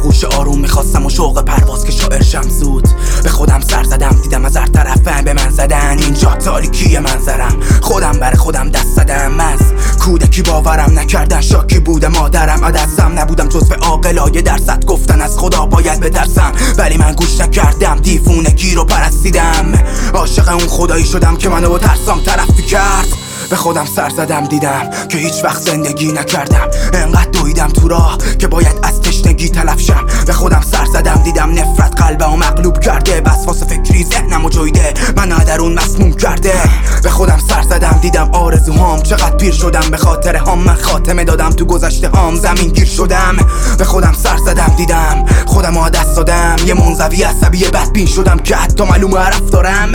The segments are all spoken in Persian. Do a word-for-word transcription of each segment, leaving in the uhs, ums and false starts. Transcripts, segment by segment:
آغوش آروم میخواستم و شوق پرواز که شاعرشم زود. به خودم سر زدم دیدم از هر طرفن به من زدن، اینجا تاریکی منظرم. خودم بر خودم دست زدم، از کودکی باورم نکردن، شاکی بوده مادرم. عدسم نبودم جزو عاقلای درصد گفتن از خدا باید بترسم، ولی من گوش نکردم، دیوونگی رو پرستیدم. عاشق اون خدایی شدم که منو با ترسام طرفی کرد. به خودم سر زدم دیدم که هیچ وقت زندگی نکردم، انقدر دویدم تو راه که باید از تشنگی تلف شم. به خودم سر زدم دیدم نفرت قلبمو مغلوب کرده، وسواس فکری ذهنمو جویده، منو درون مسموم کرده. به خودم سر زدم دیدم آرزوهام چقدر پیر شدم، به خاطر هم من خاتمه دادم تو گذشته هام، زمین گیر شدم. به خودم سر زدم دیدم خودمو دست دادم، یه منزوی عصبی بدبین شدم که حتی معلومه حرف دارم.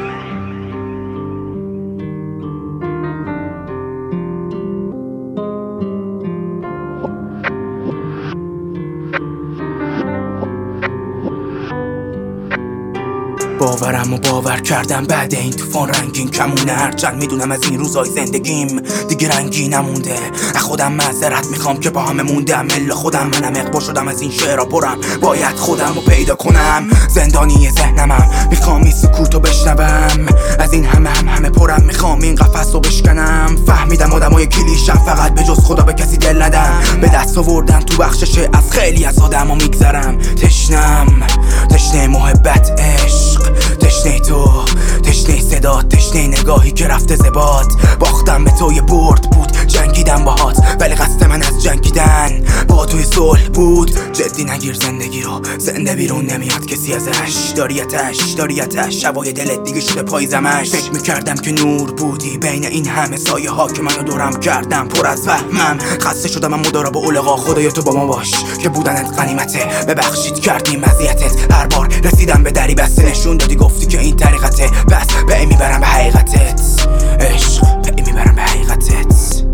باورم و باور کردم بعد این طوفان رنگین کمونه، هرچند میدونم از این روزای زندگیم دیگه رنگی نمونده. از خودم معذرت میخوام که با همه موندم، الا خودم منم اقبا شدم از این شعرها پرم، باید خودم رو پیدا کنم. زندانی ذهنمم میخوام این سکوتو بشنوم، از این همه هم همه پرم میخوام این قفس رو بشکنم. فهمیدم آدمای کلیشم فقط به جز خدا به کسی دل ندم، به دست آوردم تو بخشش از خیلی از آدما میگذرم. تشنم تشنه محبت عشق، تشنه تو، تشنه صدا، تشنه نگاهی که رفته زباد. باختم به تو یه برد بود، جنگیدم باهات ولی قصد من از جنگیدن با توی صلح بود. جدی نگیر زندگی رو، زنده بیرون نمیاد کسی ازش، داریتش داریتش شبای دلت دیگه شده پاییزمش. فکر میکردم که نور بودی بین این همه سایه ها که منو دورم کردم پر از وهمم. خسته شدم من مدارا با اولغا، خدایا تو با ما باش که بودنت غنیمته، ببخشید کردیم اذیتت. هر بار رسیدم به دری بسته نشون دادی گفتی که این طریقته، بس به این میبرم به حقیقتت عشق، به این میبرم به حقیقتت.